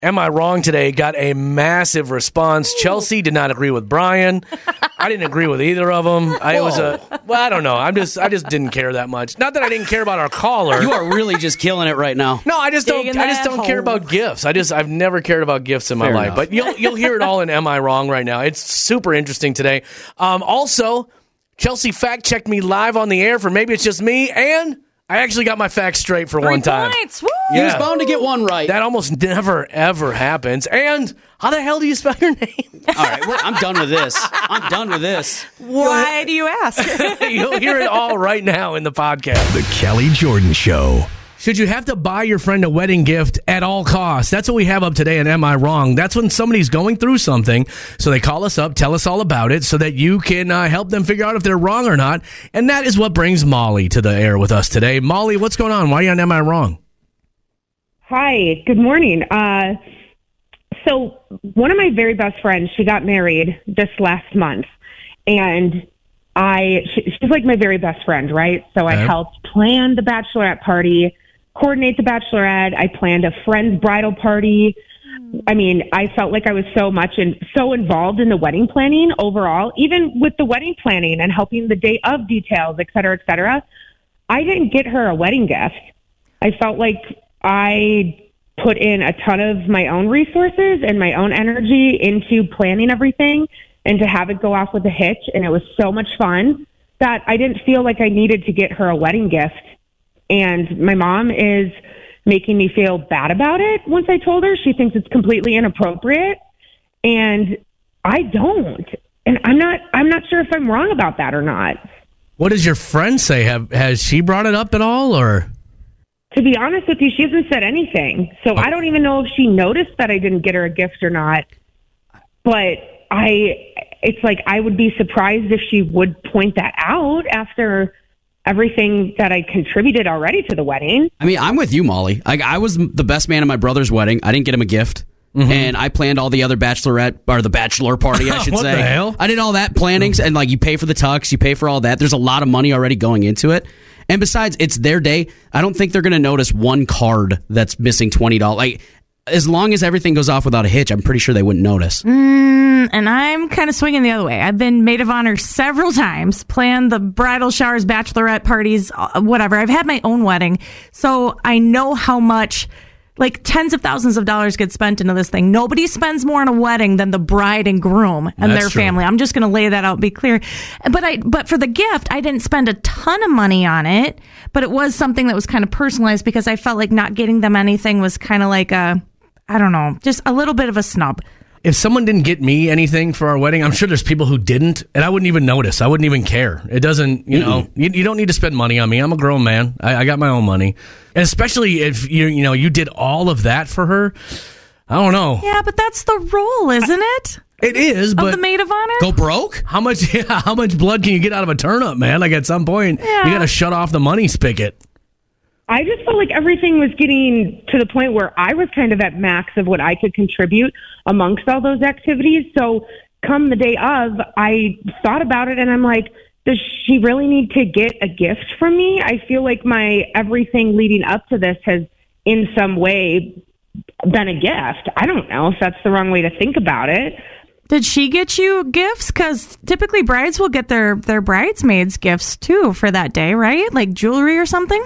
Am I Wrong today got a massive response. Chelsea did not agree with Brian. I didn't agree with either of them. I don't know. I just didn't care that much. Not that I didn't care about our caller. You are really just killing it right now. No, I just don't care about gifts. I've never cared about gifts in my life. But you'll hear it all in Am I Wrong right now. It's super interesting today. Also, Chelsea fact checked me live on the air for Maybe It's Just Me, and I actually got my facts straight for 3 one time. points. Woo! He was bound to get one right. That almost never, ever happens. And how the hell do you spell your name? All right, I'm done with this. Why do you ask? You'll hear it all right now in the podcast. The Kelly Jordan Show. Should you have to buy your friend a wedding gift at all costs? That's what we have up today in Am I Wrong? That's when somebody's going through something, so they call us up, tell us all about it, so that you can help them figure out if they're wrong or not. And that is what brings Molly to the air with us today. Molly, what's going on? Why are you on Am I Wrong? Hi, good morning. So one of my very best friends, she got married this last month, and she's like my very best friend, right? So I helped plan the bachelorette party, coordinate the bachelorette. I planned a friend's bridal party. I mean, I felt like I was so involved in the wedding planning overall, even with the wedding planning and helping the day of details, et cetera, et cetera. I didn't get her a wedding gift. I felt like I put in a ton of my own resources and my own energy into planning everything and to have it go off with a hitch. And it was so much fun that I didn't feel like I needed to get her a wedding gift. And my mom is making me feel bad about it once I told her. She thinks it's completely inappropriate. And I don't. And I'm not sure if I'm wrong about that or not. What does your friend say? Has she brought it up at all, or? To be honest with you, she hasn't said anything. So I don't even know if she noticed that I didn't get her a gift or not. But it's like I would be surprised if she would point that out after everything that I contributed already to the wedding. I mean, I'm with you, Molly. I was the best man at my brother's wedding. I didn't get him a gift. Mm-hmm. And I planned all the other bachelor party, I should what say. The hell? I did all that plannings, and you pay for the tux, you pay for all that. There's a lot of money already going into it. And besides, it's their day. I don't think they're going to notice one card that's missing $20. As long as everything goes off without a hitch, I'm pretty sure they wouldn't notice. And I'm kind of swinging the other way. I've been maid of honor several times, planned the bridal showers, bachelorette parties, whatever. I've had my own wedding, so I know how much, tens of thousands of dollars get spent into this thing. Nobody spends more on a wedding than the bride and groom and their family. I'm just going to lay that out, be clear. But for the gift, I didn't spend a ton of money on it, but it was something that was kind of personalized because I felt like not getting them anything was kind of like just a little bit of a snub. If someone didn't get me anything for our wedding, I'm sure there's people who didn't, and I wouldn't even notice. I wouldn't even care. It doesn't, you don't need to spend money on me. I'm a grown man. I got my own money. And especially if you did all of that for her. I don't know. Yeah, but that's the role, isn't it? It is, but of the maid of honor? Go broke? How much blood can you get out of a turnip, man? At some point, you got to shut off the money spigot. I just felt like everything was getting to the point where I was kind of at max of what I could contribute amongst all those activities. So come the day of, I thought about it and I'm like, does she really need to get a gift from me? I feel like my everything leading up to this has in some way been a gift. I don't know if that's the wrong way to think about it. Did she get you gifts? Because typically brides will get their bridesmaids gifts too for that day, right? Like jewelry or something?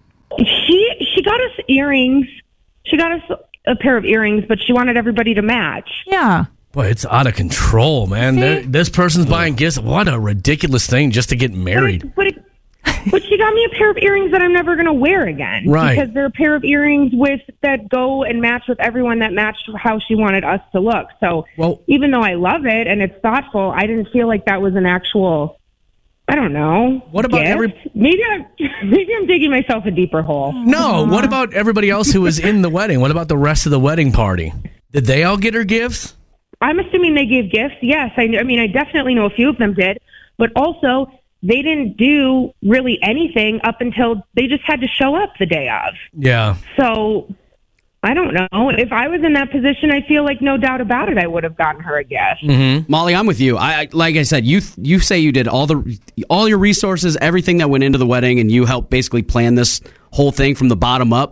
She got us earrings. She got us a pair of earrings, but she wanted everybody to match. Yeah. Boy, it's out of control, man. This person's buying gifts. What a ridiculous thing just to get married. But she got me a pair of earrings that I'm never going to wear again. Right. Because they're a pair of earrings that go and match with everyone that matched how she wanted us to look. So even though I love it and it's thoughtful, I didn't feel like that was an actual... I don't know. What about maybe I'm digging myself a deeper hole. No. What about everybody else who was in the wedding? What about the rest of the wedding party? Did they all get her gifts? I'm assuming they gave gifts. Yes, I mean, I definitely know a few of them did, but also they didn't do really anything up until they just had to show up the day of. Yeah. So I don't know. If I was in that position, I feel like no doubt about it, I would have gotten her a gift. Mm-hmm. Molly, I'm with you. I like I said, you say you did all your resources, everything that went into the wedding, and you helped basically plan this whole thing from the bottom up.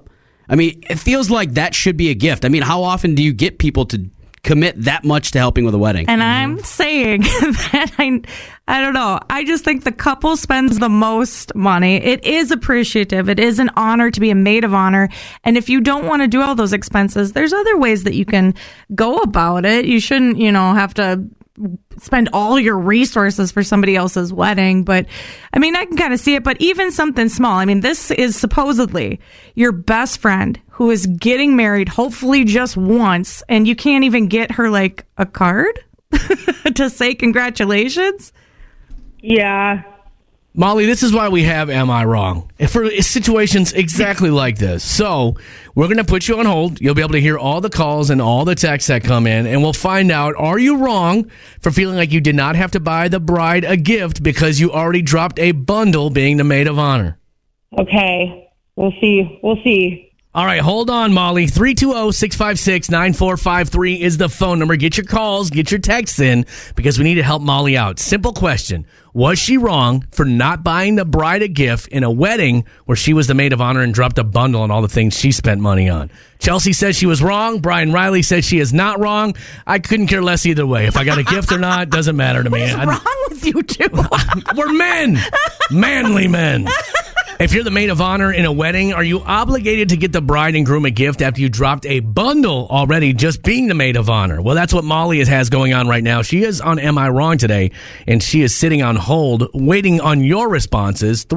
I mean, it feels like that should be a gift. I mean, how often do you get people to commit that much to helping with a wedding? And I'm saying that I don't know. I just think the couple spends the most money. It is appreciative. It is an honor to be a maid of honor. And if you don't want to do all those expenses, there's other ways that you can go about it. You shouldn't, have to spend all your resources for somebody else's wedding. But I mean, I can kind of see it, but even something small. I mean, this is supposedly your best friend who is getting married, hopefully just once, and you can't even get her like a card to say congratulations. Yeah. Molly, this is why we have Am I Wrong? For situations exactly like this. So we're going to put you on hold. You'll be able to hear all the calls and all the texts that come in, and we'll find out, are you wrong for feeling like you did not have to buy the bride a gift because you already dropped a bundle being the maid of honor? Okay. We'll see. All right, hold on, Molly. 320-656-9453 is the phone number. Get your calls, get your texts in, because we need to help Molly out. Simple question. Was she wrong for not buying the bride a gift in a wedding where she was the maid of honor and dropped a bundle on all the things she spent money on? Chelsea says she was wrong. Brian Riley says she is not wrong. I couldn't care less either way. If I got a gift or not, doesn't matter to me. What's wrong with you two? We're men. Manly men. If you're the maid of honor in a wedding, are you obligated to get the bride and groom a gift after you dropped a bundle already just being the maid of honor? Well, that's what Molly has going on right now. She is on Am I Wrong today, and she is sitting on hold waiting on your responses.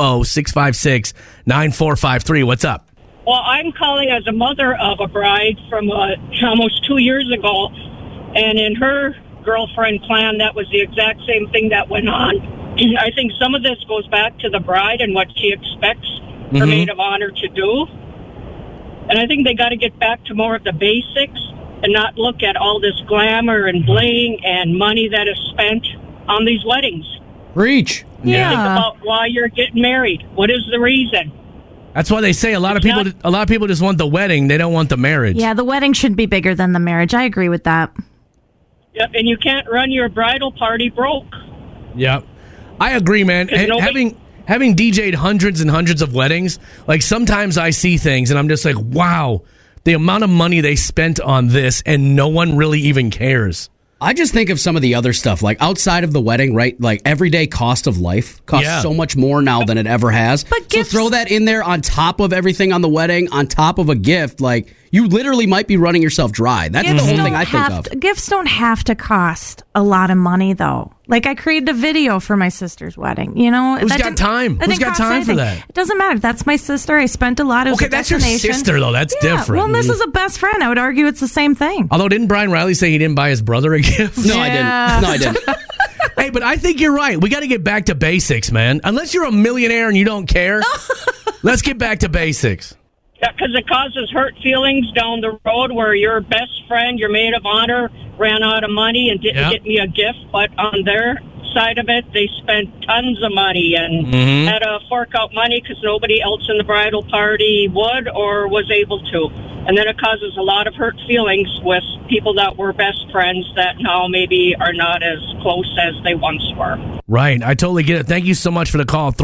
320-656-9453. What's up? Well, I'm calling as a mother of a bride from almost 2 years ago, and in her girlfriend clan, that was the exact same thing that went on. I think some of this goes back to the bride and what she expects her maid of honor to do. And I think they got to get back to more of the basics and not look at all this glamour and bling and money that is spent on these weddings. Preach. Yeah. Think about why you're getting married. What is the reason? That's why they say a lot of people just want the wedding. They don't want the marriage. Yeah, the wedding should be bigger than the marriage. I agree with that. Yep, and you can't run your bridal party broke. Yep. I agree, man. Having DJ'd hundreds and hundreds of weddings, like sometimes I see things and I'm just like, wow, the amount of money they spent on this and no one really even cares. I just think of some of the other stuff, like outside of the wedding, right? Like everyday cost of life costs so much more now than it ever has. But so throw that in there on top of everything on the wedding, on top of a gift, like you literally might be running yourself dry. That's the whole thing I think of. Gifts don't have to cost a lot of money, though. Like I created a video for my sister's wedding. Who's got time? Who's got time for that? It doesn't matter. That's my sister. I spent a lot. It was okay, that's your sister, though. That's different. Well, this is a best friend. I would argue it's the same thing. Although, didn't Brian Riley say he didn't buy his brother a gift? No, I didn't. Hey, but I think you're right. We got to get back to basics, man. Unless you're a millionaire and you don't care, let's get back to basics. Yeah, because it causes hurt feelings down the road where your best friend, your maid of honor, ran out of money and didn't get me a gift, but on their side of it, they spent tons of money and had to fork out money because nobody else in the bridal party would or was able to. And then it causes a lot of hurt feelings with people that were best friends that now maybe are not as close as they once were. Right. I totally get it. Thank you so much for the call.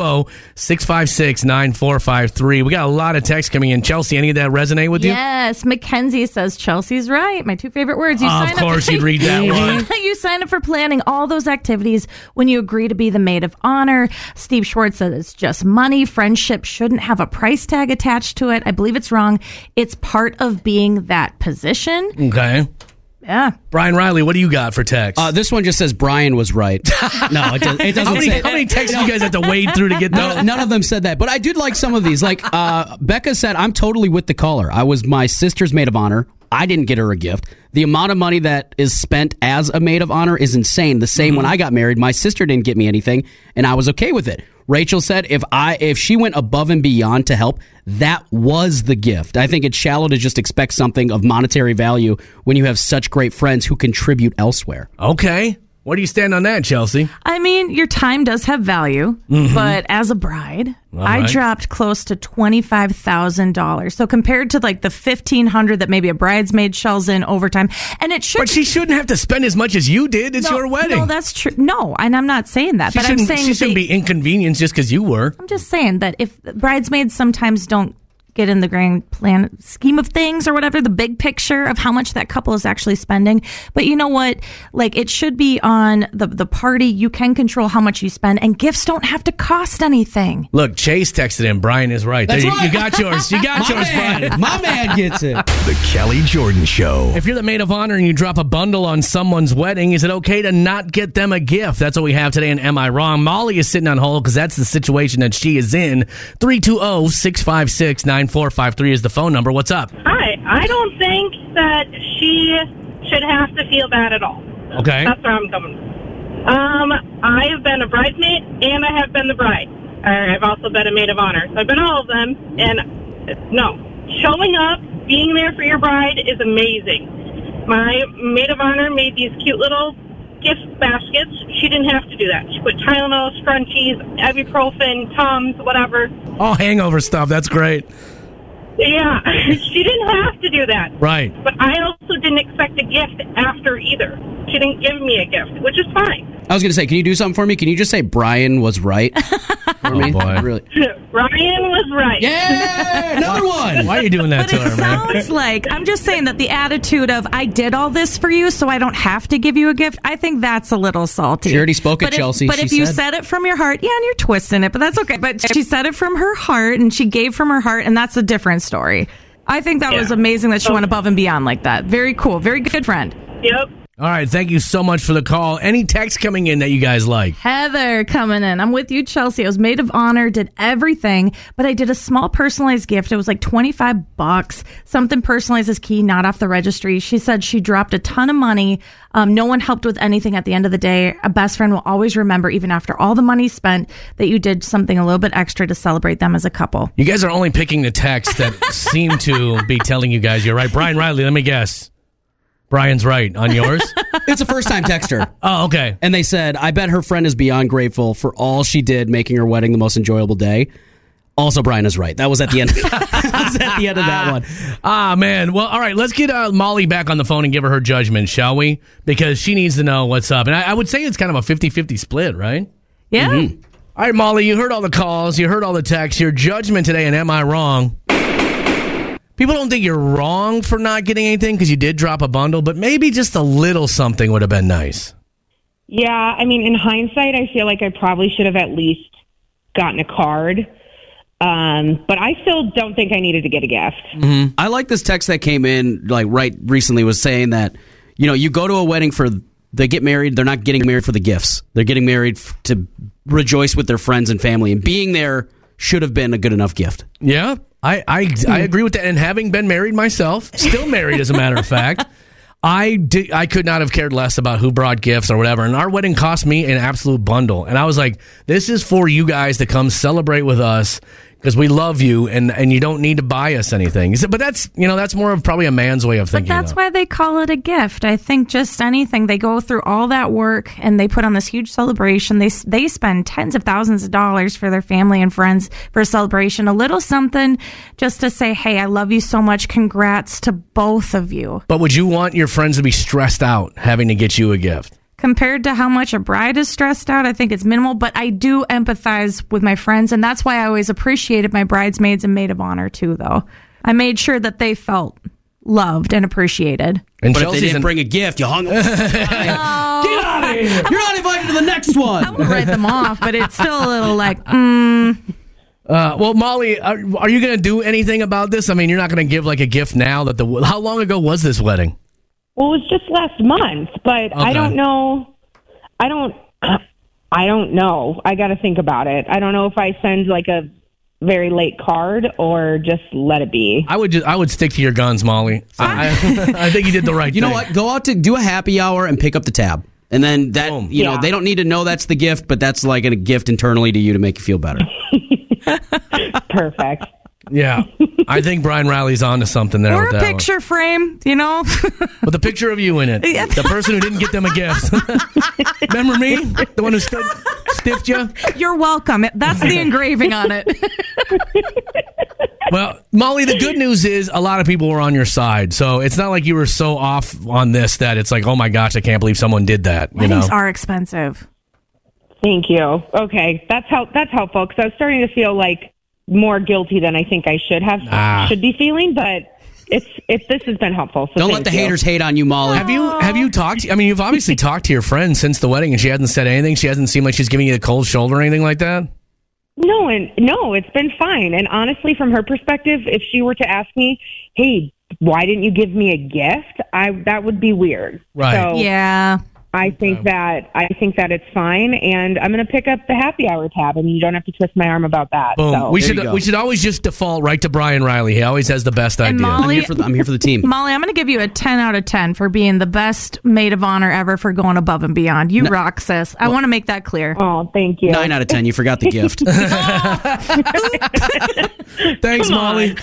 320-656-9453. We got a lot of texts coming in. Chelsea, any of that resonate with you? Yes. Mackenzie says Chelsea's right. My two favorite words. Of course you'd read that one. You sign up for planning all those activities when you agree to be the maid of honor. Steve Schwartz says it's just money. Friendship shouldn't have a price tag attached to it. I believe it's wrong. It's part of being that position. Okay. Yeah. Brian Riley, what do you got for text? This one just says Brian was right. No, it doesn't say. How many texts do you guys have to wade through to get those? None of them said that, but I did like some of these. Like Becca said, I'm totally with the caller. I was my sister's maid of honor. I didn't get her a gift. The amount of money that is spent as a maid of honor is insane. The same when I got married, my sister didn't get me anything, and I was okay with it. Rachel said if she went above and beyond to help, that was the gift. I think it's shallow to just expect something of monetary value when you have such great friends who contribute elsewhere. Okay. Where do you stand on that, Chelsea? I mean, your time does have value, but as a bride, I dropped close to $25,000. So compared to like the $1,500 that maybe a bridesmaid shells in overtime, and it should. But she shouldn't have to spend as much as you did. It's your wedding. No, that's true. No, and I'm not saying that. But I'm saying she shouldn't be inconvenienced just because you were. I'm just saying that if bridesmaids sometimes don't get in the grand plan scheme of things or whatever, the big picture of how much that couple is actually spending. But you know what? Like, it should be on the party. You can control how much you spend, and gifts don't have to cost anything. Look, Chase texted in. Brian is right. That's There, right. You got yours. You got yours, Brian. My man gets it. The Kelly Jordan Show. If you're the maid of honor and you drop a bundle on someone's wedding, is it okay to not get them a gift? That's what we have today in Am I Wrong? Molly is sitting on hold because that's the situation that she is in. 320-656-9453 is the phone number. What's up? Hi. I don't think that she should have to feel bad at all. Okay. That's where I'm coming from. I have been a bridesmaid and I have been the bride. I've also been a maid of honor. So I've been all of them. And no, showing up, being there for your bride is amazing. My maid of honor made these cute little gift baskets. She didn't have to do that. She put Tylenol, scrunchies, ibuprofen, Tums, whatever. All hangover stuff. That's great. Yeah, she didn't have to do that. Right. But I also didn't expect a gift after either. She didn't give me a gift, which is fine. I was going to say, can you do something for me? Can you just say Brian was right? For me? boy. Really? Ryan was right. Yeah! Another one! Why are you doing that But to it her, man? sounds like, I'm just saying that the attitude of, I did all this for you, so I don't have to give you a gift, I think that's a little salty. She already spoke at But if- Chelsea. But She if you said- said it from your heart, yeah, and you're twisting it, but that's okay. But she said it from her heart, and she gave from her heart, and that's a different story. I think that was amazing that she went above and beyond like that. Very cool. Very good friend. Yep. All right. Thank you so much for the call. Any text coming in that you guys like? Heather coming in. I'm with you, Chelsea. I was maid of honor, did everything, but I did a small personalized gift. It was like $25. Something personalized is key, not off the registry. She said she dropped a ton of money. No one helped with anything at the end of the day. A best friend will always remember, even after all the money spent, that you did something a little bit extra to celebrate them as a couple. You guys are only picking the texts that seem to be telling you guys you're right. Brian Riley, let me guess. Brian's right. On yours? It's a first-time texter. Oh, okay. And they said, I bet her friend is beyond grateful for all she did, making her wedding the most enjoyable day. Also, Brian is right. That was at the end. That was at the end of that one. Ah, man. Well, all right. Let's get Molly back on the phone and give her judgment, shall we? Because she needs to know what's up. And I would say it's kind of a 50-50 split, right? Yeah. Mm-hmm. All right, Molly, you heard all the calls. You heard all the texts. Your judgment today, and am I wrong? People don't think you're wrong for not getting anything because you did drop a bundle, but maybe just a little something would have been nice. Yeah, I mean, in hindsight, I feel like I probably should have at least gotten a card. But I still don't think I needed to get a gift. I like this text that came in like right recently was saying that, you know, you go to a wedding they get married, they're not getting married for the gifts. They're getting married to rejoice with their friends and family, and being there should have been a good enough gift. Yeah, I agree with that. And having been married myself, still married as a matter of fact, I could not have cared less about who brought gifts or whatever. And our wedding cost me an absolute bundle. And I was like, this is for you guys to come celebrate with us because we love you and you don't need to buy us anything. But that's, that's more of probably a man's way of But thinking. that's why they call it a gift. I think just anything. They go through all that work and they put on this huge celebration. They spend tens of thousands of dollars for their family and friends for a celebration. A little something just to say, hey, I love you so much. Congrats to both of you. But would you want your friends to be stressed out having to get you a gift? Compared to how much a bride is stressed out, I think it's minimal, but I do empathize with my friends, and that's why I always appreciated my bridesmaids and maid of honor, too, though. I made sure that they felt loved and appreciated. And But if they didn't bring a gift, you hung up. Get out of here! You're not invited to the next one. I won't write them off, but it's still a little like, well, Molly, are you going to do anything about this? I mean, you're not going to give like a gift now how long ago was this wedding? Well, it was just last month, but Okay. I don't know. I don't know. I got to think about it. I don't know if I send like a very late card or just let it be. I would stick to your guns, Molly. I think you did the right You thing. know what? Go out to do a happy hour and pick up the tab. And then that, Boom. you know, Yeah. they don't need to know that's the gift, but that's like a gift internally to you to make you feel better. Perfect. Yeah. I think Brian Riley's onto something there or with a that picture frame, you know? with a picture of you in it. The person who didn't get them a gift. Remember me? The one who stiffed you? You're welcome. That's the engraving on it. Well, Molly, the good news is a lot of people were on your side. So it's not like you were so off on this that it's like, oh my gosh, I can't believe someone did that. Weddings are expensive. Thank you. Okay, that's helpful because I was starting to feel like more guilty than I think I should be feeling, but this has been helpful. So don't let the haters hate on you, Molly. Have you talked? I mean, you've obviously talked to your friend since the wedding, and she hasn't said anything. She hasn't seemed like she's giving you the cold shoulder or anything like that. No, it's been fine. And honestly, from her perspective, if she were to ask me, "Hey, why didn't you give me a gift?" that would be weird. Right? So, Yeah. I think that it's fine, and I'm going to pick up the happy hour tab, and you don't have to twist my arm about that. Boom. So. We should always just default right to Brian Riley. He always has the best idea. Molly, I'm here for the team. Molly, I'm going to give you a 10 out of 10 for being the best maid of honor ever for going above and beyond. You rock, sis. I want to make that clear. Oh, thank you. 9 out of 10. You forgot the gift. Thanks, Molly.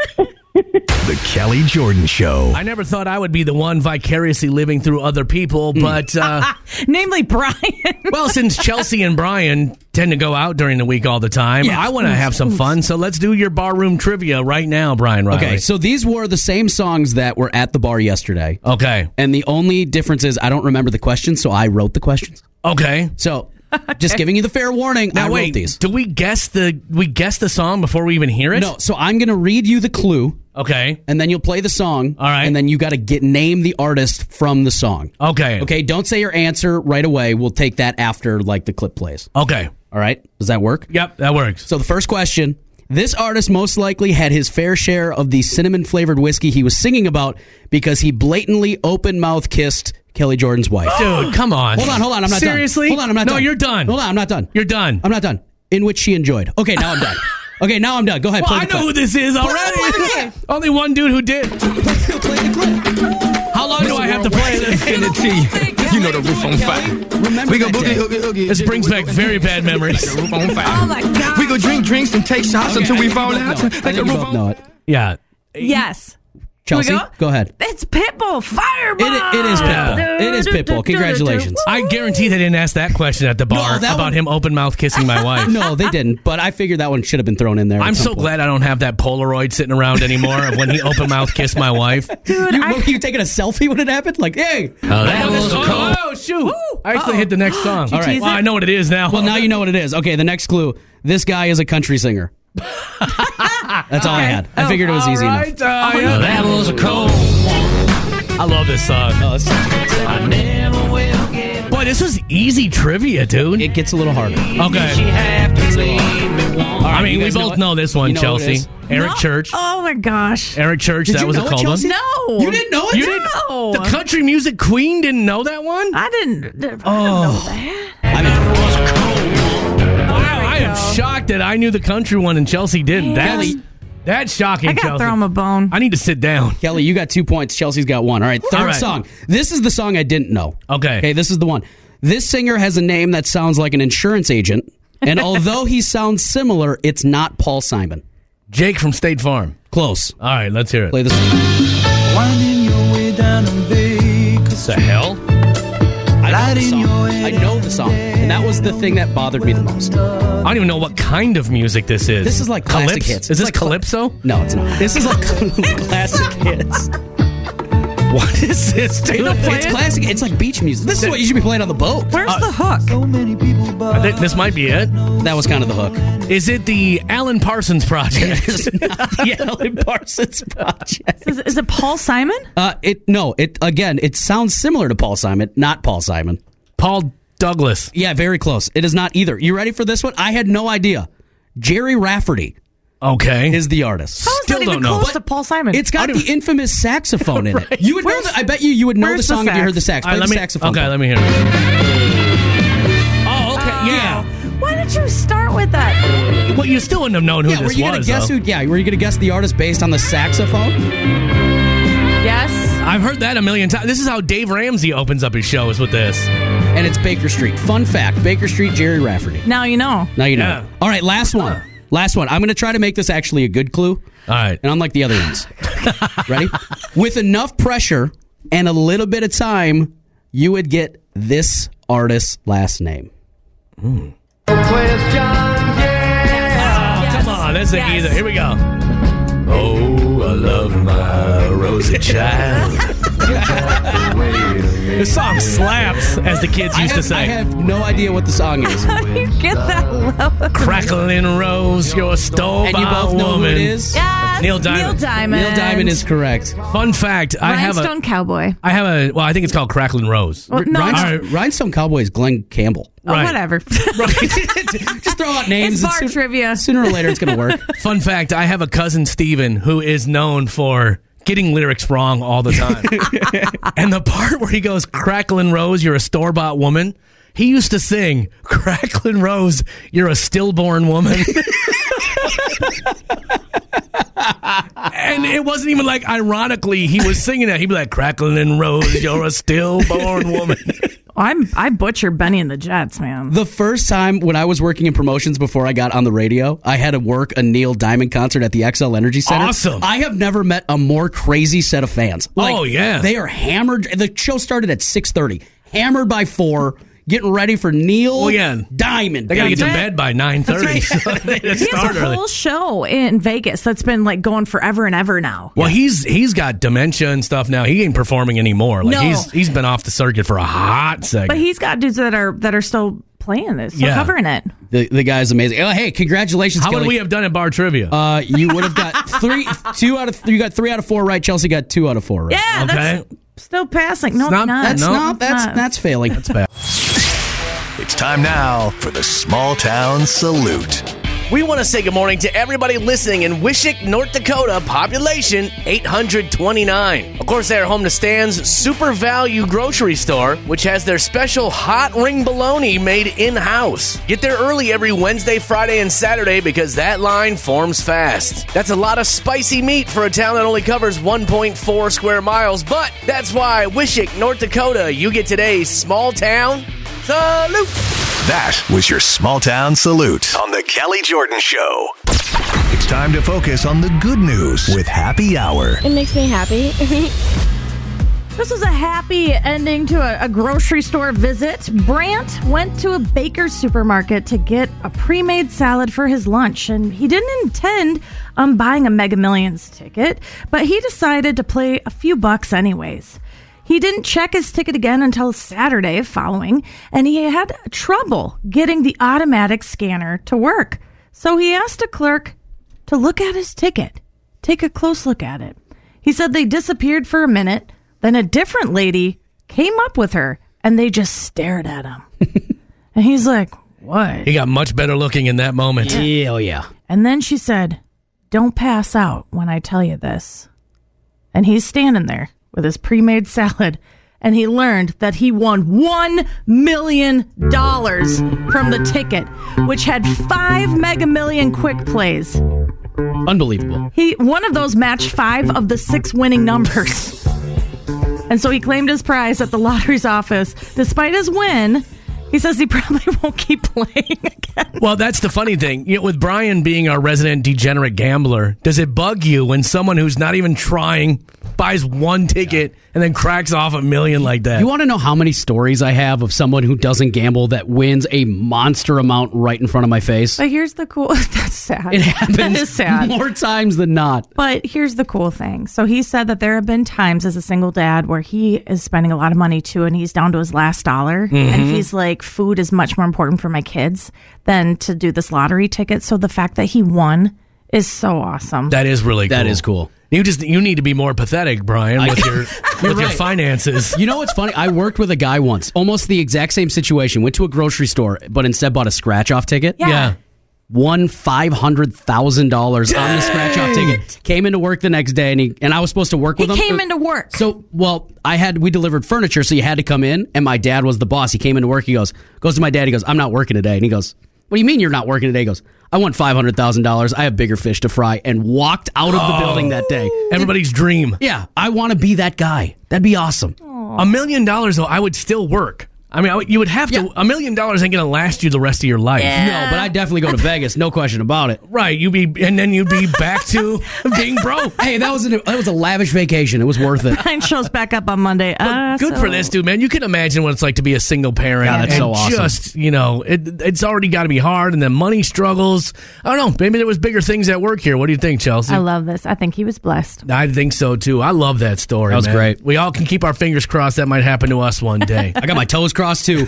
The Kelly Jordan Show. I never thought I would be the one vicariously living through other people, but Namely Brian. well, since Chelsea and Brian tend to go out during the week all the time, I want to have some fun. So let's do your barroom trivia right now, Brian Riley. Okay, so these were the same songs that were at the bar yesterday. Okay. And the only difference is I don't remember the questions, so I wrote the questions. Okay. So, just giving you the fair warning, Now I wait, wrote these. do we guess the song before we even hear it? No, so I'm going to read you the clue, Okay. and then you'll play the song. All right. And then you got to name the artist from the song. Okay. Okay, don't say your answer right away. We'll take that after, like, the clip plays. Okay. All right? Does that work? Yep, that works. So the first question, this artist most likely had his fair share of the cinnamon-flavored whiskey he was singing about because he blatantly open-mouth kissed Kelly Jordan's wife. Dude, come on. Hold on, I'm not Seriously? done. Hold on, I'm not done. No, you're done. Hold on, I'm not done. You're done. I'm not done. In which she enjoyed. Okay, now I'm done. Okay, now I'm done. Go ahead, Well, play I the know clip. who this is already. Play the clip. Only one dude who did. Play the clip. How long do I have to play this? You know the roof on fire. Remember We go that day. boogie, oogie. This brings back very bad memories. The roof on fire. Oh, my God. We go drink drinks and take shots until we fall out. I Like think the you roof both on know it. Yeah. Yes. Chelsea, Here we go ahead. It's Pitbull. Fireball. It is Pitbull. It is Pitbull. Congratulations. I guarantee they didn't ask that question at the bar that about one- him open mouth kissing my wife. No, they didn't. But I figured that one should have been thrown in there. I'm at some so point. glad I don't have that Polaroid sitting around anymore of when he open mouth kissed my wife. Dude, You taking a selfie when it happened? Like, hey. Oh, shoot. I actually hit the next song. All right. tease Well, it? I know what it is now. Well, now you know what it is. Okay, the next clue. This guy is a country singer. That's all I had. I figured it was easy enough. Right, yeah. That was a cold one. I love this song. Oh, it's- I never will get. Boy, this was easy trivia, dude. it gets a little harder. She Okay. have to leave me one. I mean, you we guys know both it? know this one, You know what it Chelsea. is? Eric No. Church. Oh, my gosh. Eric Church, Did that you was a know it, cold Chelsea? one. No. You didn't know it? You didn't? No. The country music queen didn't know that one? I didn't know that. I mean, Wow, I am shocked that I knew the country one and Chelsea didn't. That's shocking, I got to Chelsea. throw him a bone. I need to sit down. Kelly, you got 2 points. Chelsea's got 1. All right, third All right. song. This is the song I didn't know. Okay. Okay, this is the one. This singer has a name that sounds like an insurance agent, and although he sounds similar, it's not Paul Simon. Jake from State Farm. Close. All right, let's hear it. Play this. Winding your way down a big the hell? I know the song. I know the song, and that was the thing that bothered me the most. I don't even know what kind of music this is. This is like classic Calypso? hits. Is this like Calypso? No, it's not. This is like classic hits. What is this, dude? It's classic. It's like beach music. This is what you should be playing on the boat. Where's the hook? so many people, but This might be it. That was kind of the hook. Is it the Alan Parsons Project? It's not the Alan Parsons Project. Is it Paul Simon? It sounds similar to Paul Simon, not Paul Simon. Paul Douglas. Yeah, very close. It is not either. You ready for this one? I had no idea. Jerry Rafferty Okay. is the artist. How is Still that even don't know. close to Paul Simon? It's got the infamous saxophone in it. Right. You would know I bet you would know the where's the song if you heard the sax? sax. Play the me, saxophone. Okay, part. let me hear it. Oh, okay. Yeah. Why did you start with that? Well, you still wouldn't have known who Yeah, were this you gonna was, guess though. who? Yeah, were you gonna guess the artist based on the saxophone? Yes. I've heard that a million times. This is how Dave Ramsey opens up his shows with this. And it's Baker Street. Fun fact: Baker Street, Jerry Rafferty. Now you know. Now you know. Yeah. All right, last one. Last one. I'm going to try to make this actually a good clue. All right. And unlike the other ones. Ready? With enough pressure and a little bit of time, you would get this artist's last name. Oh, come on. That's Yes. easy. Here we go. Oh, I love my rosy child. The song slaps, as the kids used to I say. have no idea what the song is. How do you get that low? Crackling Rose, you're a store And you both know who it is? Yes, Neil Diamond. Neil Diamond. Neil Diamond is correct. Fun fact, I Rhinestone Cowboy. well, I think it's called Crackling Rose. Well, no, Rhinestone Cowboy is Glenn Campbell. Right. whatever. Just throw out names. It's bar and trivia. Sooner or later, it's going to work. Fun fact, I have a cousin, Steven, who is known for getting lyrics wrong all the time. And the part where he goes, Crackling Rose, you're a store-bought woman, he used to sing, Crackling Rose, you're a stillborn woman. And it wasn't even like ironically he was singing that. He'd be like, Crackling Rose, you're a stillborn woman. I butcher Benny and the Jets, man. The first time when I was working in promotions before I got on the radio, I had to work a Neil Diamond concert at the XL Energy Center. Awesome. I have never met a more crazy set of fans. Oh, yeah. They are hammered. The show started at 6:30. Hammered by 4. Getting ready for Neil Diamond. They got to get to bed by 9:30. So they He has start a early. whole show in Vegas that's been like going forever and ever now. Well, he's got dementia and stuff now. He ain't performing anymore. Like No. he's been off the circuit for a hot second. But he's got dudes that are still playing this, still Yeah. covering it. The guy's amazing. Oh, hey, congratulations, How would Kelly. we have done at bar trivia? You would have got 3 out of 4 right. Chelsea got 2 out of 4 right. Yeah, Okay. that's still passing. No, It's not- it's not. That's failing. That's bad. It's time now for the Small Town Salute. We want to say good morning to everybody listening in Wishick, North Dakota, population 829. Of course, they are home to Stan's Super Value Grocery Store, which has their special hot ring bologna made in-house. Get there early every Wednesday, Friday, and Saturday because that line forms fast. That's a lot of spicy meat for a town that only covers 1.4 square miles, but that's why Wishick, North Dakota, you get today's Small Town Salute. That was your Small Town Salute on the Kelly Jordan Show. It's time to focus on the good news with Happy Hour. It makes me happy. This was a happy ending to a grocery store visit. Brant went to a Baker's supermarket to get a pre-made salad for his lunch, and he didn't intend on buying a Mega Millions ticket, but he decided to play a few bucks anyways. He didn't check his ticket again until Saturday following, and he had trouble getting the automatic scanner to work. So he asked a clerk to look at his ticket, take a close look at it. He said they disappeared for a minute, then a different lady came up with her, and they just stared at him. And he's like, what? He got much better looking in that moment. Yeah, oh yeah. And then she said, don't pass out when I tell you this. And he's standing there with his pre-made salad, and he learned that he won $1 million from the ticket, which had 5 Mega Million quick plays. Unbelievable. One of those matched 5 of the 6 winning numbers. And so he claimed his prize at the lottery's office. Despite his win, he says he probably won't keep playing again. Well, that's the funny thing. You know, with Brian being our resident degenerate gambler, does it bug you when someone who's not even trying buys one ticket and then cracks off $1 million like that? You want to know how many stories I have of someone who doesn't gamble that wins a monster amount right in front of my face? But here's the cool... That's sad. It happens That is sad. more times than not. But here's the cool thing. So he said that there have been times as a single dad where he is spending a lot of money too, and he's down to his last dollar. And he's like, food is much more important for my kids than to do this lottery ticket. So the fact that he won is so awesome. That is really cool. That is cool. You need to be more pathetic, Brian, with your finances. You know what's funny? I worked with a guy once, almost the exact same situation. Went to a grocery store, but instead bought a scratch-off ticket. Yeah. Won $500,000 on the scratch-off ticket. Came into work the next day, and I was supposed to work with him. He came into work. So, well, we delivered furniture, so you had to come in, and my dad was the boss. He came into work. He goes to my dad. He goes, I'm not working today. And he goes, what do you mean you're not working today? He goes, I won $500,000. I have bigger fish to fry, and walked out of the building that day. Everybody's dream. Yeah, I want to be that guy. That'd be awesome. $1 million, though, I would still work. I mean, you would have to. $1 million ain't going to last you the rest of your life. No, but I'd definitely go to Vegas. No question about it. Right. And then you'd be back to being broke. Hey, that was a lavish vacation. It was worth it. Brian shows back up on Monday. Good for this dude, man. You can imagine what it's like to be a single parent. Yeah, that's and so awesome. Just, it's already got to be hard, and then money struggles. I don't know. Maybe there was bigger things at work here. What do you think, Chelsea? I love this. I think he was blessed. I think so, too. I love that story, That was man. great. We all can keep our fingers crossed that might happen to us one day. I got my toes crossed, too.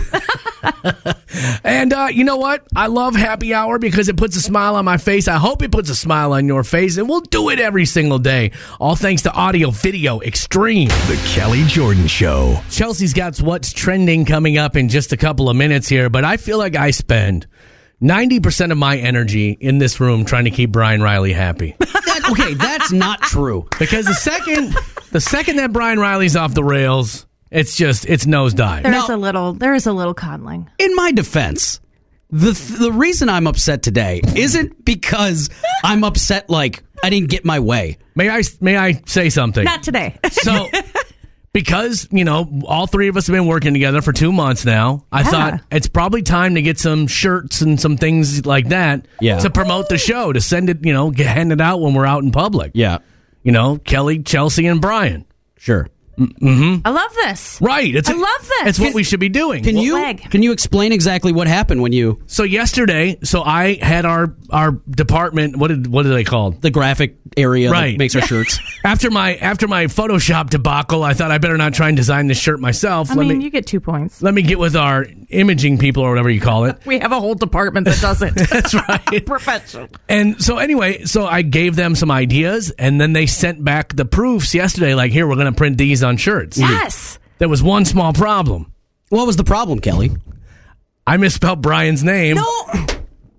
And you know what? I love happy hour because it puts a smile on my face. I hope it puts a smile on your face, and we'll do it every single day. All thanks to Audio Video Extreme. The Kelly Jordan Show. Chelsea's got what's trending coming up in just a couple of minutes here, but I feel like I spend 90% of my energy in this room trying to keep Brian Riley happy. Okay, that's not true. Because the second that Brian Riley's off the rails, it's nosedive. There is a little coddling. In my defense, the reason I'm upset today isn't because I'm upset like I didn't get my way. May I say something? Not today. So, because, all three of us have been working together for 2 months now, I thought it's probably time to get some shirts and some things like that to promote the show, to send it, hand it out when we're out in public. Yeah. Kelly, Chelsea, and Brian. Sure. Mm-hmm. I love this. Right. I love this. It's what we should be doing. Can you explain exactly what happened when you... So yesterday, I had our department, what are they called? The graphic area right. that makes our shirts. After my Photoshop debacle, I thought I better not try and design this shirt myself. You get 2 points. Let me get with our imaging people or whatever you call it. We have a whole department that does it. That's right. Professional. And so anyway, I gave them some ideas, and then they sent back the proofs yesterday, like, here, we're going to print these on shirts. Yes. There was one small problem. What was the problem, Kelly? I misspelled Brian's name. No.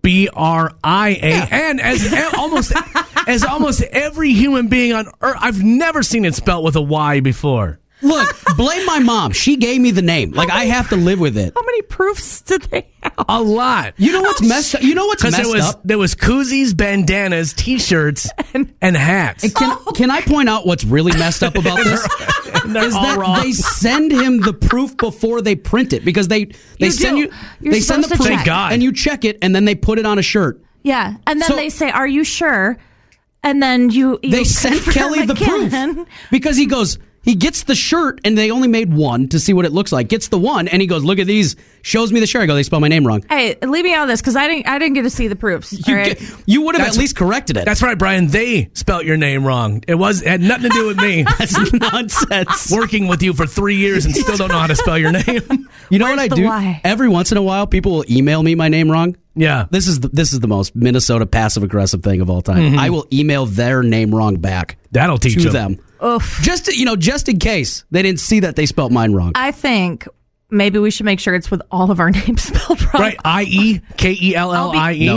Brian, as almost every human being on earth. I've never seen it spelled with a Y before. Look, blame my mom. She gave me the name. Like, I have to live with it. How many proofs did they have? A lot. You know what's messed up? You know what's messed up? There was koozies, bandanas, T-shirts, and hats. Can I point out what's really messed up about this? Is that wrong. They send him the proof before they print it, because they send you they send the proof, Thank God. and you check it, and then they put it on a shirt. Yeah, and then they say, "Are you sure?" And then they sent Kelly the proof because he gets the shirt, and they only made one to see what it looks like. Gets the one, and he goes, "Look at these." Shows me the shirt. I go, "They spelled my name wrong." Hey, leave me out of this because I didn't get to see the proofs. You would have at least corrected it. That's right, Brian. They spelt your name wrong. It had nothing to do with me. That's nonsense. Working with you for 3 years and still don't know how to spell your name. You know what I do? Y? Every once in a while, people will email me my name wrong. Yeah. This is the most Minnesota passive aggressive thing of all time. Mm-hmm. I will email their name wrong back. That'll teach to them. Oof. Just in case they didn't see that they spelt mine wrong. I think maybe we should make sure it's with all of our names spelled wrong. Right. I-E-K-E-L-L-I-E.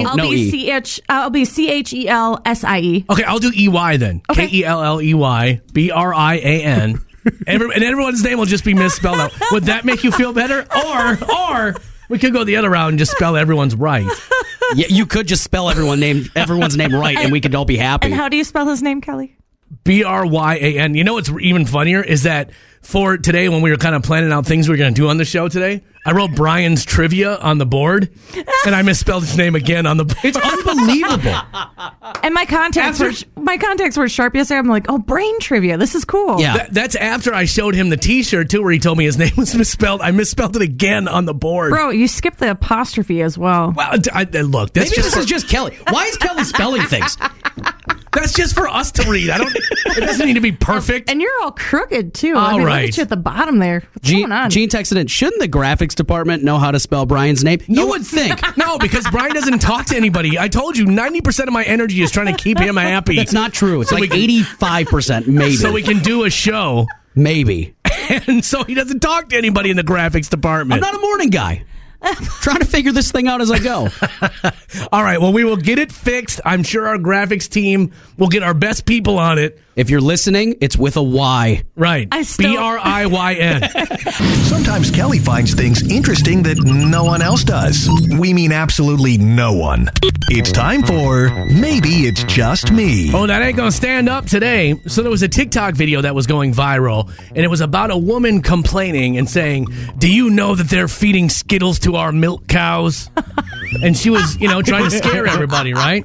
I'll be C-H-E-L-S-I-E. Okay, I'll do E-Y then. Okay. K-E-L-L-E-Y B-R-I-A-N. And everyone's name will just be misspelled out. Would that make you feel better? Or we could go the other route and just spell everyone's right. Yeah, you could just spell everyone's name right, and we could all be happy. And how do you spell his name, Kelly? B-R-Y-A-N. You know what's even funnier is that for today, when we were kind of planning out things we were going to do on the show today, I wrote Brian's trivia on the board, and I misspelled his name again on the board. It's unbelievable. And my contacts were sharp yesterday. I'm like, brain trivia. This is cool. Yeah. That's after I showed him the T-shirt, too, where he told me his name was misspelled. I misspelled it again on the board. Bro, you skipped the apostrophe as well. Well, look, Maybe this is just Kelly. Why is Kelly spelling things? That's just for us to read. It doesn't need to be perfect. And you're all crooked, too. All right. Look at you at the bottom there. What's going on? Gene texted in, shouldn't the graphics department know how to spell Brian's name? You would think. No, because Brian doesn't talk to anybody. I told you, 90% of my energy is trying to keep him happy. That's not true. It's So like we 85%, maybe. So we can do a show. Maybe. And so he doesn't talk to anybody in the graphics department. I'm not a morning guy. Trying to figure this thing out as I go. All right, well, we will get it fixed. I'm sure our graphics team will get our best people on it. If you're listening, it's with a Y. Right. I still- BRIYN. Sometimes Kelly finds things interesting that no one else does. We mean absolutely no one. It's time for Maybe It's Just Me. Oh, that ain't gonna stand up today. So there was a TikTok video that was going viral, and it was about a woman complaining and saying, "Do you know that they're feeding Skittles to our milk cows?" And she was, trying to scare everybody, right?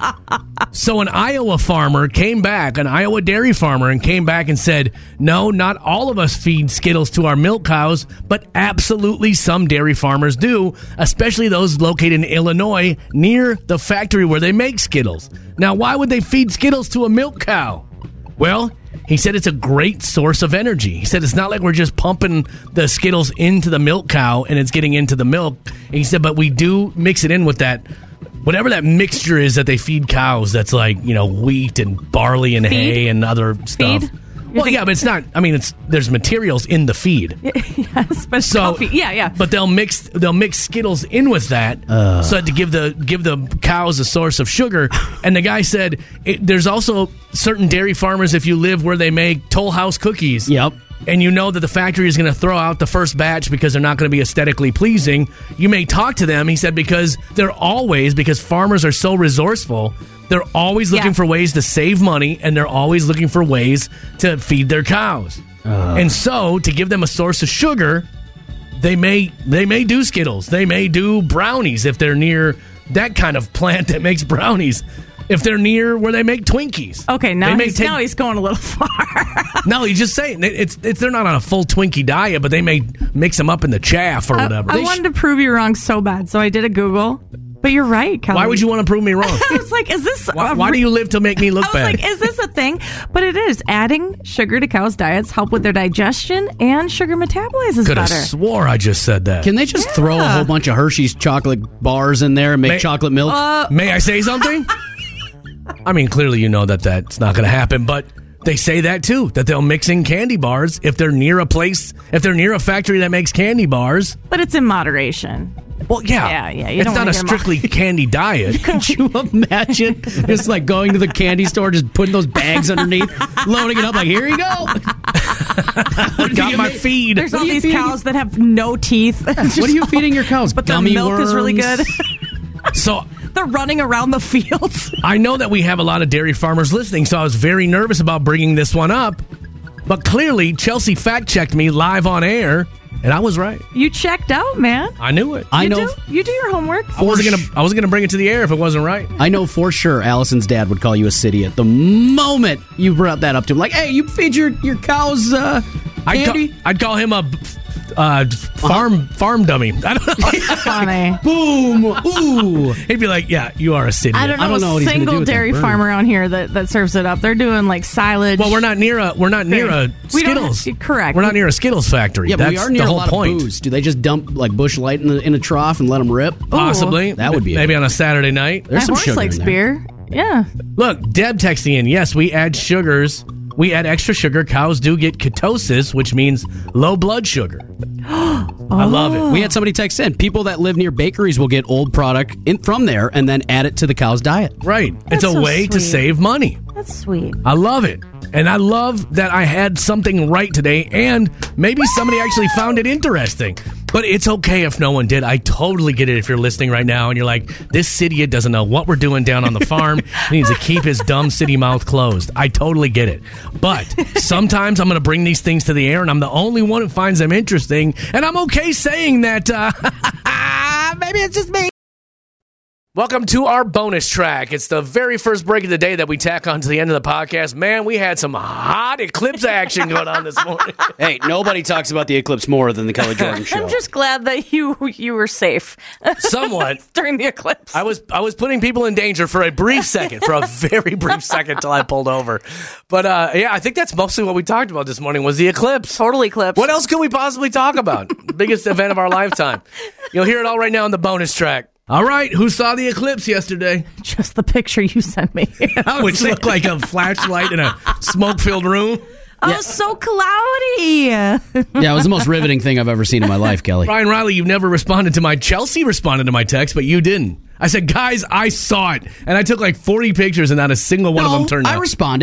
So an Iowa farmer came back, an Iowa dairy farmer, and came back and said, "No, not all of us feed Skittles to our milk cows, but absolutely some dairy farmers do, especially those located in Illinois near the factory where they make Skittles." Now, why would they feed Skittles to a milk cow? Well, he said it's a great source of energy. He said it's not like we're just pumping the Skittles into the milk cow and it's getting into the milk. He said, but we do mix it in with that, whatever that mixture is that they feed cows, that's like, wheat and barley and hay and other stuff. Feed? Well, yeah, but it's not. I mean, there's materials in the feed. Yes, but So coffee. Yeah. But they'll mix Skittles in with that, so to give the cows a source of sugar. And the guy said there's also certain dairy farmers, if you live where they make Toll House cookies. Yep. And you know that the factory is going to throw out the first batch because they're not going to be aesthetically pleasing. You may talk to them, he said, because farmers are so resourceful. They're always looking for ways to save money, and they're always looking for ways to feed their cows. And so, to give them a source of sugar, they may do Skittles. They may do brownies if they're near that kind of plant that makes brownies. If they're near where they make Twinkies. Okay, now he's going a little far. No, he's just saying they're not on a full Twinkie diet, but they may mix them up in the chaff or whatever. I wanted to prove you wrong so bad, so I did a Google. But you're right, Kelly. Why would you want to prove me wrong? It's like, is this... Why do you live to make me look bad? I was like, is this a thing? But it is. Adding sugar to cows' diets help with their digestion, and sugar metabolizes Could better. have swore I just said that. Can they just throw a whole bunch of Hershey's chocolate bars in there and make chocolate milk? May I say something? I mean, clearly you know that's not going to happen, but they say that too, that they'll mix in candy bars if they're near a factory that makes candy bars. But it's in moderation. Well, yeah. You it's don't not wanna a get 'em strictly candy diet. Could you imagine just like going to the candy store, just putting those bags underneath, loading it up like, here you go. Got my feed. There's all these cows that have no teeth. What are you feeding your cows? But their Gummy milk is really worms? good. So they're running around the fields. I know that we have a lot of dairy farmers listening, so I was very nervous about bringing this one up. But clearly, Chelsea fact-checked me live on air, and I was right. You checked out, man. I knew it. I know. You do your homework. I wasn't gonna bring it to the air if it wasn't right. I know for sure Allison's dad would call you a idiot the moment you brought that up to him. Like, hey, you feed your cows candy? I'd call him a farm dummy. I don't know. Funny. Boom. Ooh. He'd be like, yeah, you are a city. I don't know what a he's gonna do single with that dairy bird. farm around here that serves it up. They're doing like silage. Well, we're not near a We don't Skittles. correct. We're not near a Skittles factory. Yeah, but That's we are near the a whole lot point. of booze. Do they just dump like Busch Light in a trough and let them rip? Possibly. That would be maybe on a Saturday night. There's My some horse sugar likes in there. beer. Yeah. Look, Deb texting in. Yes, we add sugars. We add extra sugar. Cows do get ketosis, which means low blood sugar. I love it. We had somebody text in. People that live near bakeries will get old product from there and then add it to the cow's diet. Right. That's it's a so way to sweet. save money. That's sweet. I love it. And I love that I had something right today, and maybe somebody actually found it interesting. But it's okay if no one did. I totally get it if you're listening right now and you're like, this idiot doesn't know what we're doing down on the farm. He needs to keep his dumb city mouth closed. I totally get it. But sometimes I'm going to bring these things to the air, and I'm the only one who finds them interesting. And I'm okay saying that maybe it's just me. Welcome to our bonus track. It's the very first break of the day that we tack on to the end of the podcast. Man, we had some hot eclipse action going on this morning. Hey, nobody talks about the eclipse more than the Kelly Jordan Show. I'm just glad that you were safe. Somewhat. During the eclipse. I was putting people in danger for a brief second, for a very brief second till I pulled over. But yeah, I think that's mostly what we talked about this morning was the eclipse. Total eclipse. What else could we possibly talk about? Biggest event of our lifetime. You'll hear it all right now on the bonus track. All right, who saw the eclipse yesterday? Just the picture you sent me. Which looked like a flashlight in a smoke-filled room. Oh, so cloudy. Yeah, it was the most riveting thing I've ever seen in my life, Kelly. Ryan Riley, you've never responded to my... Chelsea responded to my text, but you didn't. I said, guys, I saw it. And I took like 40 pictures and not a single one of them turned I out. responded.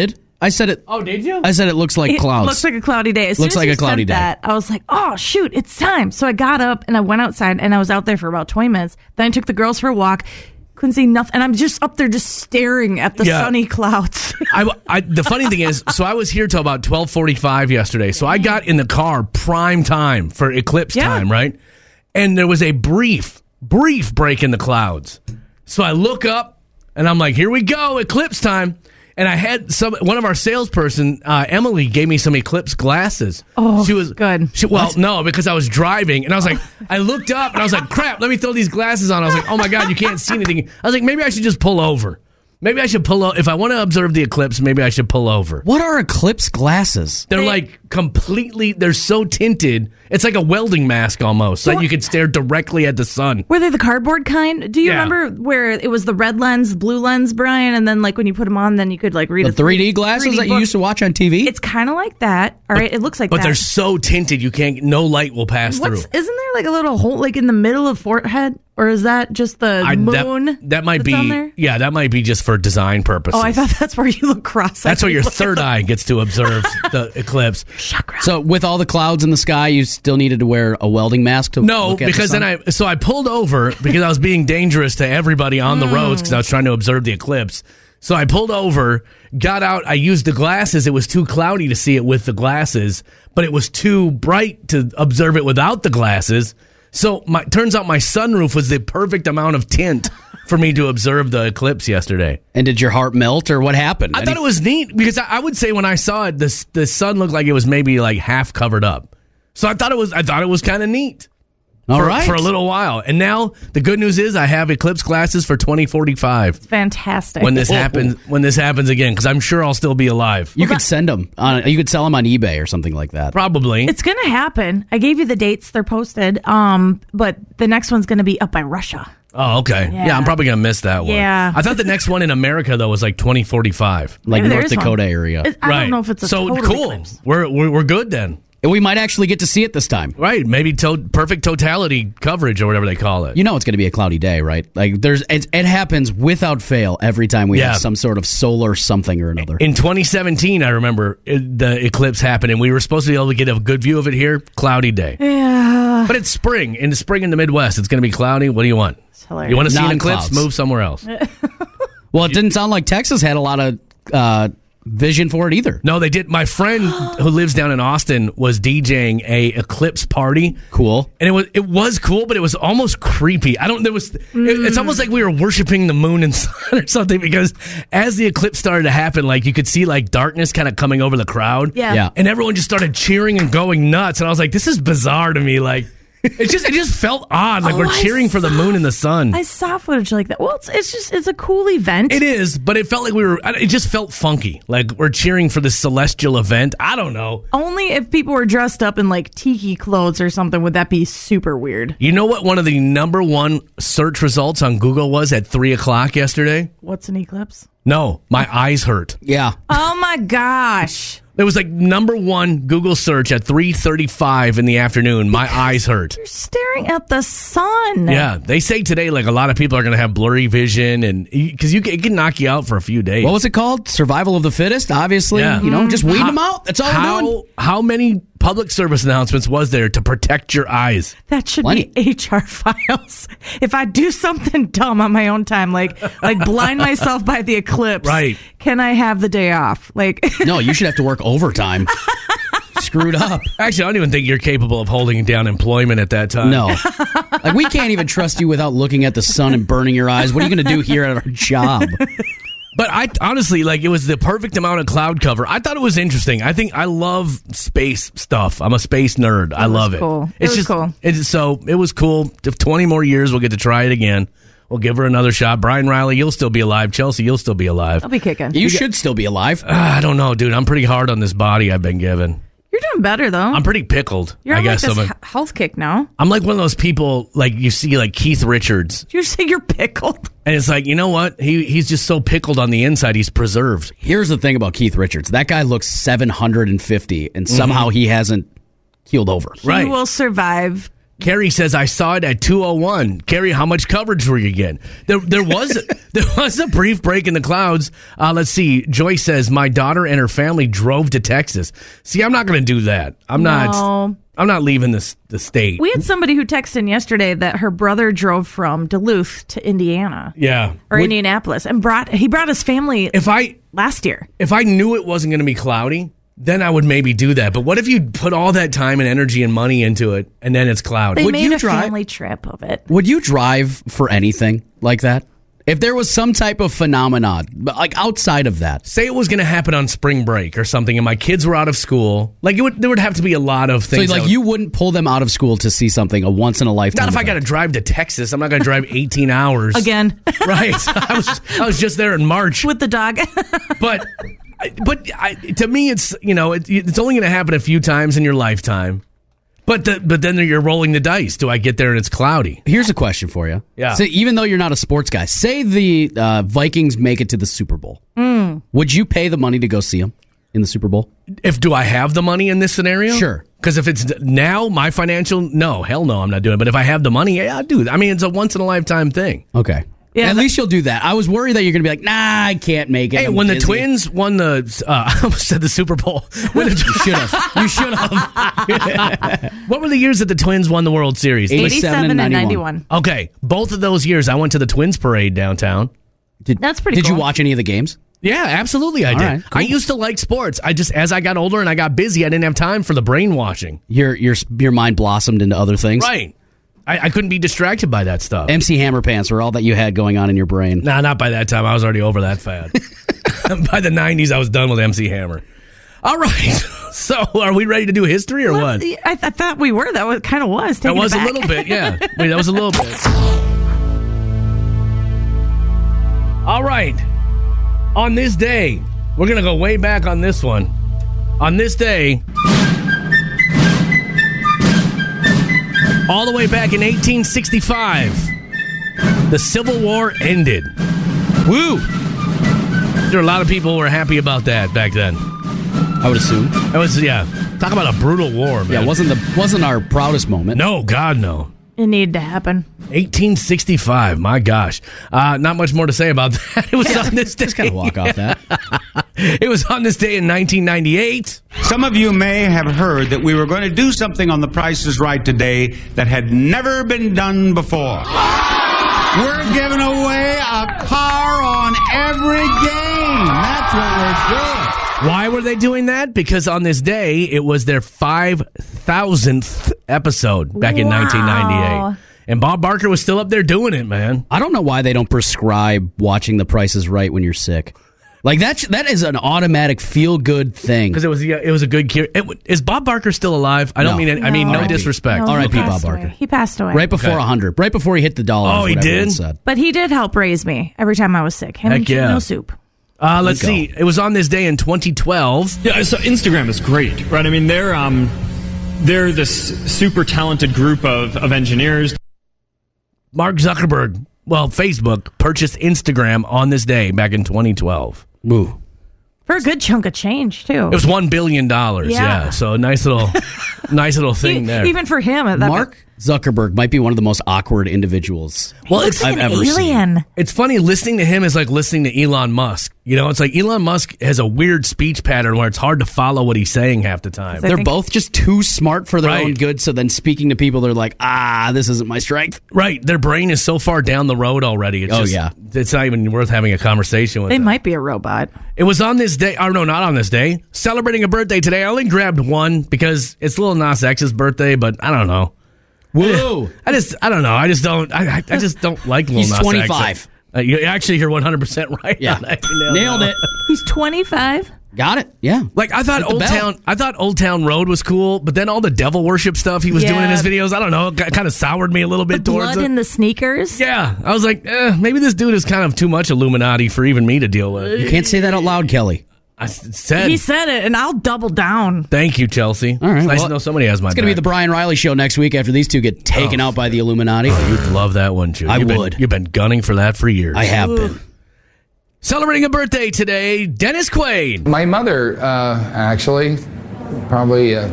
I said it. Oh, did you? I said it looks like clouds. It looks like a cloudy day. As Looks soon like as a you cloudy said day. that, I was like, oh, shoot, it's time. So I got up and I went outside and I was out there for about 20 minutes. Then I took the girls for a walk. Couldn't see nothing. And I'm just up there just staring at the sunny clouds. The funny thing is, so I was here till about 12:45 yesterday. So I got in the car prime time for eclipse time, right? And there was a brief break in the clouds. So I look up and I'm like, here we go, eclipse time. And I had one of our salesperson, Emily, gave me some eclipse glasses. Oh, she was good. No, because I was driving and I was like, I looked up and I was like, crap, let me throw these glasses on. I was like, oh my God, you can't see anything. I was like, maybe I should just pull over. Maybe I should pull over. If I want to observe the eclipse, maybe I should pull over. What are eclipse glasses? They're like completely, they're so tinted. It's like a welding mask almost, so that you could stare directly at the sun. Were they the cardboard kind? Do you remember where it was the red lens, blue lens, Brian? And then like when you put them on, then you could like read The 3D glasses 3D that you book. used to watch on TV? It's kind of like that. All right, it looks like But that. they're so tinted, no light will pass through. Isn't there like a little hole like in the middle of forehead? Or is that just the moon? That might that's on be, there? yeah, that might be just for design purposes. Oh, I thought that's where you look cross. That's where your third eye gets to observe the eclipse. Chakra. So with all the clouds in the sky, you still needed to wear a welding mask to look at because the then sun? I pulled over because I was being dangerous to everybody on the roads because I was trying to observe the eclipse. So I pulled over, got out, I used the glasses. It was too cloudy to see it with the glasses, but it was too bright to observe it without the glasses. So turns out my sunroof was the perfect amount of tint for me to observe the eclipse yesterday. And did your heart melt or what happened? I thought it was neat because I would say when I saw it, the sun looked like it was maybe like half covered up. So I thought it was kind of neat. For a little while. And now the good news is I have eclipse glasses for 2045. Fantastic. When this happens again, because I'm sure I'll still be alive. You could send them. You could sell them on eBay or something like that. Probably. It's going to happen. I gave you the dates. They're posted. But the next one's going to be up by Russia. Oh, okay. Yeah, I'm probably going to miss that one. Yeah. I thought the next one in America, though, was like 2045. Like Maybe North there is Dakota one. area. I don't know if it's a so total cool. eclipse. We're good then. And we might actually get to see it this time. Right. Maybe perfect totality coverage or whatever they call it. You know it's going to be a cloudy day, right? Like it happens without fail every time we have some sort of solar something or another. In 2017, I remember the eclipse happened, and we were supposed to be able to get a good view of it here. Cloudy day. Yeah. But it's spring. In the spring in the Midwest, it's going to be cloudy. What do you want? It's hilarious. You want to see an eclipse? Non-clouds. Move somewhere else. Well, it didn't sound like Texas had a lot of vision for it either. No, they did. My friend who lives down in Austin was DJing a eclipse party. Cool. And it was cool, but it was almost creepy. It's almost like we were worshiping the moon and sun or something, because as the eclipse started to happen, like you could see like darkness kind of coming over the crowd. Yeah. And everyone just started cheering and going nuts. And I was like, this is bizarre to me. Like, it just felt odd. Like we're cheering for the moon and the sun. I saw footage like that. Well, it's a cool event. It is, but it felt like it just felt funky. Like we're cheering for this celestial event. I don't know. Only if people were dressed up in like tiki clothes or something would that be super weird. You know what one of the number one search results on Google was at 3:00 yesterday? What's an eclipse? No, my eyes hurt. Yeah. Oh my gosh. It was like number one Google search at 3:35 in the afternoon. My eyes hurt. You're staring at the sun. Yeah, they say today like a lot of people are going to have blurry vision, and because it can knock you out for a few days. What was it called? Survival of the fittest, obviously. Yeah. Just weed them out. That's all we're doing. How many public service announcements was there to protect your eyes? That should Plenty. be HR files. If I do something dumb on my own time, like blind myself by the eclipse, Right. Can I have the day off? Like, No, you should have to work overtime. Screwed up. Actually, I don't even think you're capable of holding down employment at that time. No. Like, we can't even trust you without looking at the sun and burning your eyes. What are you going to do here at our job? But I honestly, it was the perfect amount of cloud cover. I thought it was interesting. I love space stuff. I'm a space nerd. I love it. Cool. It was cool. It was cool. If 20 more years, we'll get to try it again. We'll give her another shot. Brian Riley, you'll still be alive. Chelsea, you'll still be alive. I'll be kicking. You should still be alive. I don't know, dude. I'm pretty hard on this body I've been given. You're doing better though. I'm pretty pickled. You're I on guess like this I'm health kick now. I'm like one of those people like you see like Keith Richards. You're saying you're pickled. And it's like, you know what? He's just so pickled on the inside. He's preserved. Here's the thing about Keith Richards. That guy looks 750, and somehow he hasn't keeled over. Right. He will survive Carrie says, I saw it at 2:01. Carrie, how much coverage were you getting? There was a brief break in the clouds. Let's see. Joyce says, my daughter and her family drove to Texas. See, I'm not going to do that. I'm not leaving the state. We had somebody who texted in yesterday that her brother drove from Duluth to Indiana. Yeah. Or Indianapolis. And he brought his family last year. If I knew it wasn't going to be cloudy, then I would maybe do that. But what if you put all that time and energy and money into it, and then it's cloudy? They made a family trip of it. Would you drive for anything like that? If there was some type of phenomenon, but like outside of that. Say it was going to happen on spring break or something, and my kids were out of school. Like there would have to be a lot of things. So you wouldn't pull them out of school to see something, a once in a lifetime. Not if I got to drive to Texas. I'm not going to drive 18 hours again. Right. I was just there in March with the dog. But to me, it's it's only going to happen a few times in your lifetime. But then you're rolling the dice. Do I get there and it's cloudy? Here's a question for you. Yeah. So even though you're not a sports guy, say the Vikings make it to the Super Bowl. Would you pay the money to go see them in the Super Bowl? Do I have the money in this scenario? Sure. Because if it's now my financial, hell no, I'm not doing it. But if I have the money, yeah, I'll do it. I mean, it's a once in a lifetime thing. Okay. Yeah, at least you'll do that. I was worried that you're going to be like, nah, I can't make it. Hey, when the Twins won I almost said the Super Bowl. You should have. You should have. What were the years that the Twins won the World Series? 87 and 91. Okay, both of those years, I went to the Twins parade downtown. That's pretty cool. Did you watch any of the games? Yeah, absolutely I did. Right, cool. I used to like sports. As I got older and I got busy, I didn't have time for the brainwashing. Your mind blossomed into other things? Right. I couldn't be distracted by that stuff. MC Hammer pants were all that you had going on in your brain. Nah, not by that time. I was already over that fad. By the 90s, I was done with MC Hammer. All right. So, are we ready to do history or what? I thought we were. That kind of was. That was a little bit, yeah. That was a little bit. All right. On this day, we're going to go way back on this one. On this day, all the way back in 1865, the Civil War ended. Woo! There are a lot of people who were happy about that back then. I would assume. It was, talk about a brutal war, man. Yeah, wasn't our proudest moment. No, God, no. It needed to happen. 1865, my gosh. Not much more to say about that. It was on this day. Just kind of walk off that. It was on this day in 1998. Some of you may have heard that we were going to do something on The Price is Right today that had never been done before. We're giving away a car on every game. That's what we're doing. Why were they doing that? Because on this day, it was their 5,000th episode back in 1998. And Bob Barker was still up there doing it, man. I don't know why they don't prescribe watching The Price is Right when you're sick. Like, that is an automatic feel-good thing. Because it was a good cure. Is Bob Barker still alive? I don't mean it. I mean, no disrespect. R.I.P. Bob Barker. He passed away. Right before 100. Right before he hit the dollar. Oh, he did? But he did help raise me every time I was sick. Him and No Soup. Let's see. It was on this day in 2012. Yeah, so Instagram is great, right? I mean, they're this super talented group of engineers. Mark Zuckerberg, Facebook, purchased Instagram on this day back in 2012. Woo. For a good chunk of change, too. It was $1 billion. Yeah. So a nice little thing there. Even for him. Mark Zuckerberg might be one of the most awkward individuals I've ever seen. It's funny, listening to him is like listening to Elon Musk. It's like Elon Musk has a weird speech pattern where it's hard to follow what he's saying half the time. They're both just too smart for their own good, so then speaking to people, they're like, this isn't my strength. Right. Their brain is so far down the road already. It's not even worth having a conversation with them. They might be a robot. It was on this day. Oh, no, not on this day. Celebrating a birthday today. I only grabbed one because it's Lil Nas X's birthday, but I don't know. Whoa! I don't know. I just don't like Lil Nas X. He's 25. You're 100% right. Yeah, nailed it. He's 25. Got it. Yeah. Like I thought Old Town Road was cool, but then all the devil worship stuff he was doing in his videos, I don't know, it kind of soured me a little bit towards it. Blood in the sneakers. Yeah, I was like, maybe this dude is kind of too much Illuminati for even me to deal with. You can't say that out loud, Kelly. He said it, and I'll double down. Thank you, Chelsea. All right, it's nice to know somebody has my back. It's going to be the Brian Riley show next week after these two get taken out by the Illuminati. You'd love that one, too. You've been gunning for that for years. I have been. Celebrating a birthday today, Dennis Quaid. My mother, actually, probably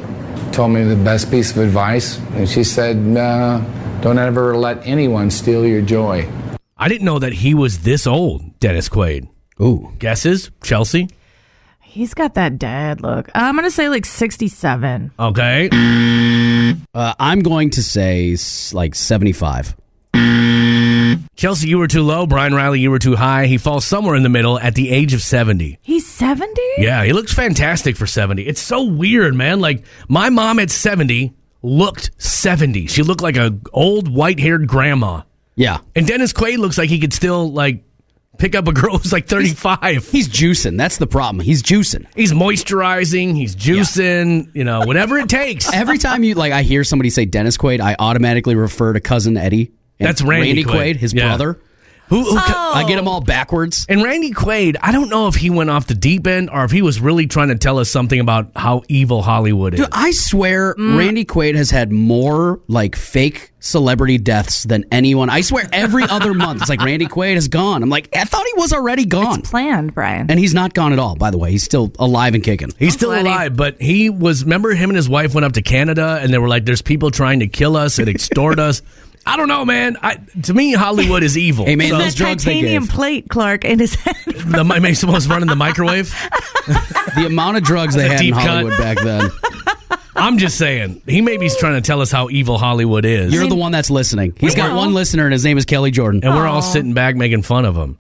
told me the best piece of advice, and she said, don't ever let anyone steal your joy. I didn't know that he was this old, Dennis Quaid. Ooh. Guesses? Chelsea? He's got that dad look. I'm going to say like 67. Okay. I'm going to say like 75. Chelsea, you were too low. Brian Riley, you were too high. He falls somewhere in the middle at the age of 70. He's 70? Yeah, he looks fantastic for 70. It's so weird, man. Like, my mom at 70 looked 70. She looked like a old white-haired grandma. Yeah. And Dennis Quaid looks like he could still, like, pick up a girl who's like 35. He's juicing. That's the problem. He's juicing. He's moisturizing. He's juicing. You know, whatever it takes. Every time I hear somebody say Dennis Quaid, I automatically refer to Cousin Eddie. That's Randy Quaid, his brother. I get them all backwards. And Randy Quaid, I don't know if he went off the deep end or if he was really trying to tell us something about how evil Hollywood is. Dude, I swear Randy Quaid has had more like fake celebrity deaths than anyone. I swear every other month it's like Randy Quaid is gone. I'm like, I thought he was already gone. It's planned, Brian. And he's not gone at all, by the way. He's still alive and kicking. He's still alive, but he was, remember him and his wife went up to Canada and they were like, there's people trying to kill us and extort us. I don't know, man. To me, Hollywood is evil. Hey, man, so those drugs they titanium gave. plate, Clark, in his head. Makes almost run in the microwave. The amount of drugs they had in Hollywood back then. I'm just saying, he maybe is trying to tell us how evil Hollywood is. You're the one that's listening. He's got one listener, and his name is Kelly Jordan. And we're all sitting back making fun of him.